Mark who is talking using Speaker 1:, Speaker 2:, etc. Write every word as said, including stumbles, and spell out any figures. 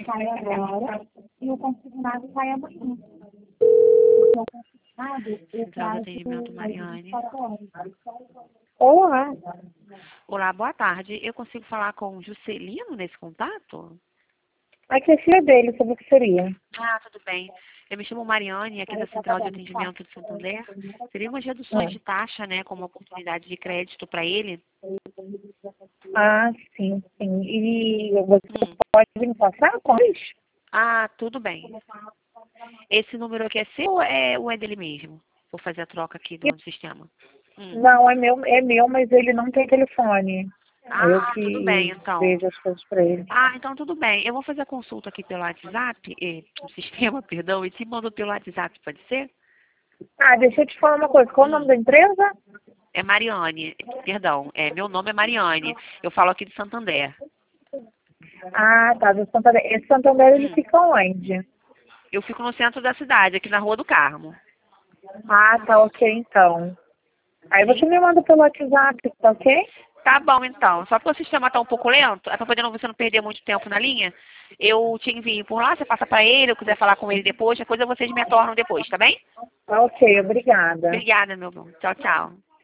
Speaker 1: sai agora e o consignado sai amanhã.
Speaker 2: Central de Atendimento Mariane.
Speaker 1: Olá.
Speaker 2: Olá, boa tarde. Eu consigo falar com o Juscelino nesse contato?
Speaker 1: Aqui é filha dele, sobre o que seria.
Speaker 2: Ah, tudo bem. Eu me chamo Mariane, aqui da Central de Atendimento de Santander. Seria umas reduções de taxa, né, como oportunidade de crédito para ele?
Speaker 1: Ah, sim, sim. E você
Speaker 2: Hum.
Speaker 1: pode me passar com isso?
Speaker 2: Ah, tudo bem. Esse número aqui é seu ou é, ou é dele mesmo? Vou fazer a troca aqui do sistema. Hum.
Speaker 1: Não, é meu, é meu, mas ele não tem telefone. Eu
Speaker 2: Ah, tudo bem,
Speaker 1: que
Speaker 2: então.
Speaker 1: vejo as coisas para ele.
Speaker 2: Ah, então tudo bem. Eu vou fazer a consulta aqui pelo WhatsApp, eh, no sistema, perdão, e te mando pelo WhatsApp, pode ser?
Speaker 1: Ah, deixa eu te falar uma coisa. Qual o nome
Speaker 2: Hum.
Speaker 1: da empresa?
Speaker 2: É Mariane, perdão, é, meu nome é Mariane. Eu falo aqui de Santander.
Speaker 1: Ah, tá, do Santander. Esse Santander, ele
Speaker 2: Hum.
Speaker 1: fica onde?
Speaker 2: Eu fico no centro da cidade, aqui na Rua do Carmo.
Speaker 1: Ah, tá, ok, então. Aí você
Speaker 2: Sim?
Speaker 1: me manda pelo WhatsApp, tá ok?
Speaker 2: Tá bom, então. Só porque o sistema tá um pouco lento, é pra poder não- você não perder muito tempo na linha, eu te envio por lá, você passa pra ele, eu quiser falar com ele depois, a coisa vocês me retornam depois, tá bem?
Speaker 1: Tá ok, obrigada.
Speaker 2: Obrigada, meu bom. Tchau, tchau.